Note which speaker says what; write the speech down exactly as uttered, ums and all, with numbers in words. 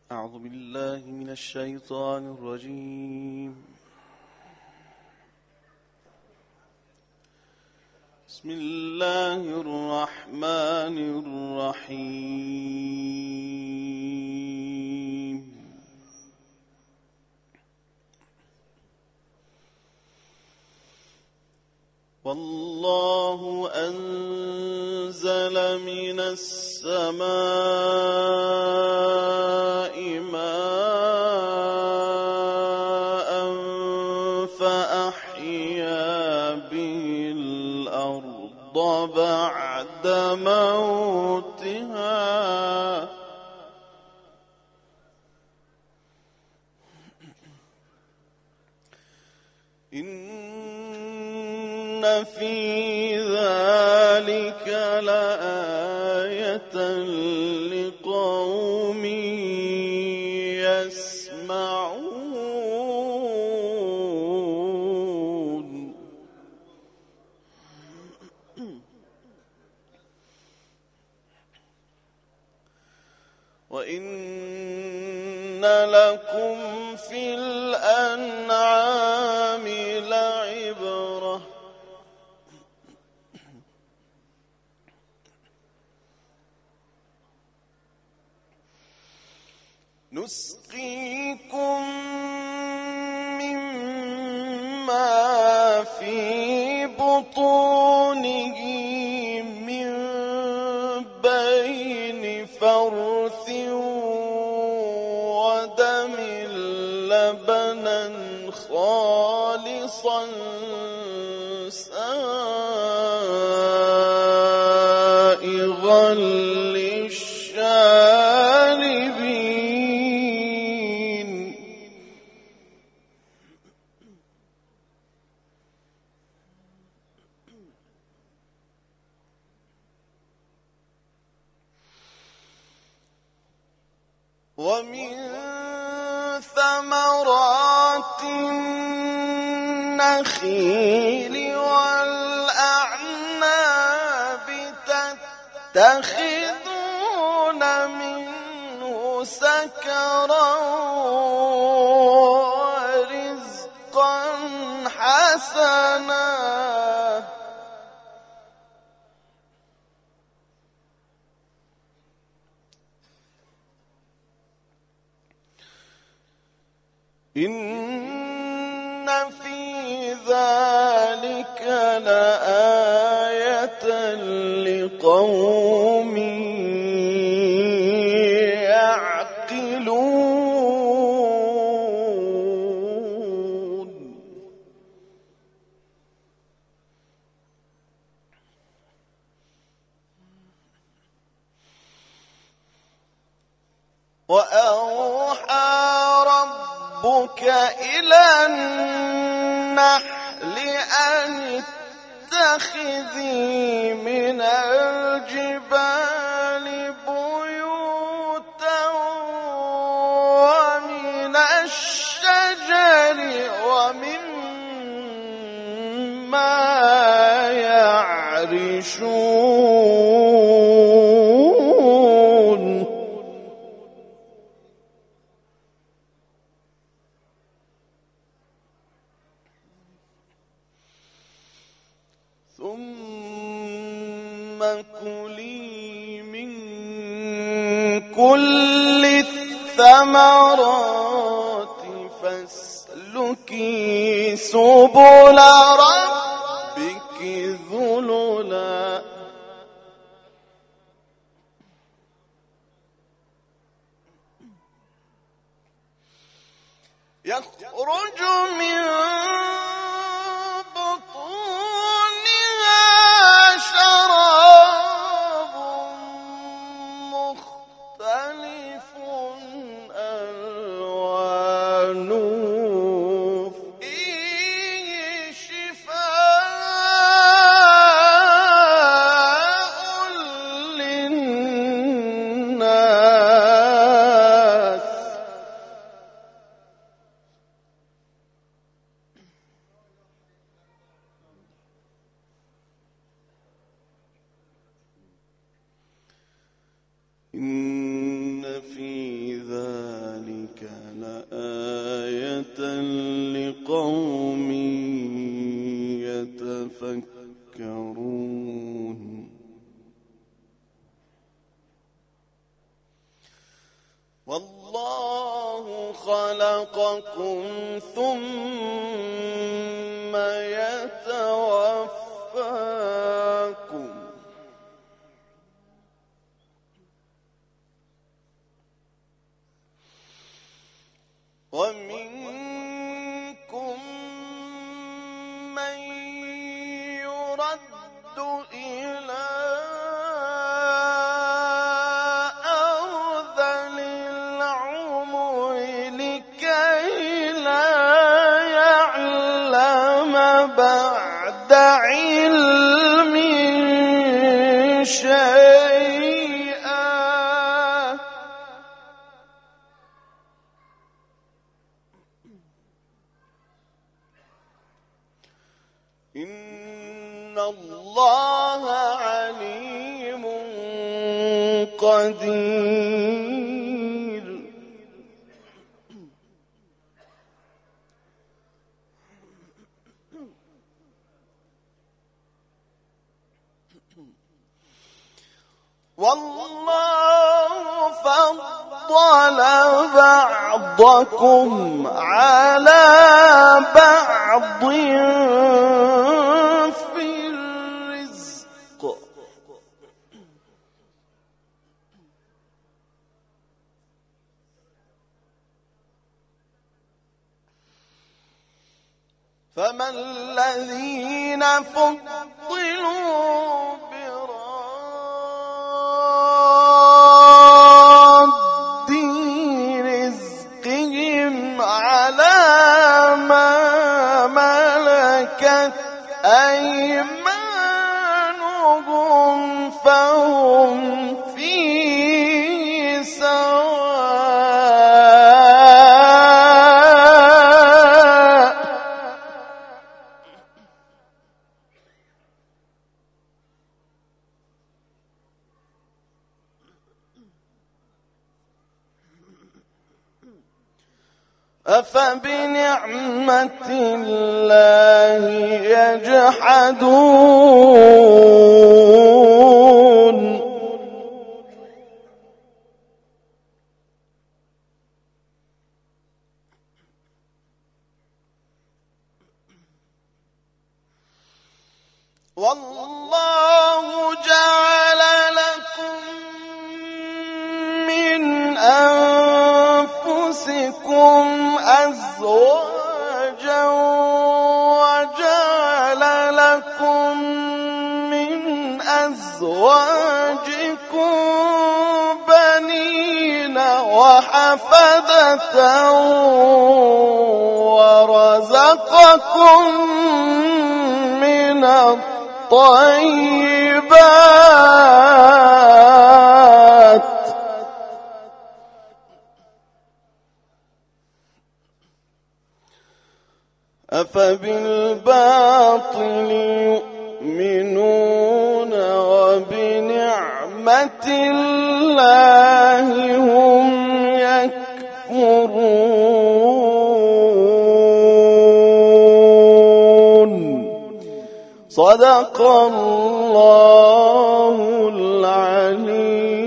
Speaker 1: أعوذ بالله من الشيطان الرجيم. بسم الله الرحمن الرحيم. والله أنزل من السماء ماء فأحيا به الأرض بعد موتها إن في ذلك لآية لقوم يسمعون. وإن لكم في الأنعام لعبرة نسقيكم مما في بطونه من بين فرث ودم لبنا خالصا سائغا للشاربين. ومن ثمرات النخيل والأعناب تتخذون منه سكرا ورزقا حسنا إن في ذلك لآية لقوم يعقلون. وأوحى ربك إلى النحل أن اتخذي من الجبال بيوتا ومن الشجر ومما يعرشون. ثم كلي من كل الثمرات فاسلكي سبل ربك ذللا يخرج من شراب مختلف ألوانه فيه شفاء للناس ذلك لآية لقوم يتفكرون والله خلقكم ثم يتوفاكم ومنكم من يرد إلى أرذل العمر لكي لا يعلم بعد علم شيئا إن الله عليم قدير والله فضل بعضكم على بعض في الرزق فما الذين فضلوا براد رزقهم على ما ملكت أيمانهم فهم فيه سواء أفبنعمة الله يجحدون والله جعل لكم من أنفسكم أزواجا وجعل لكم من أزواجكم بنين وحفدة ورزقكم من الطيبات أفبالباطل يؤمنون وبنعمة الله هم يكفرون صدق الله العليم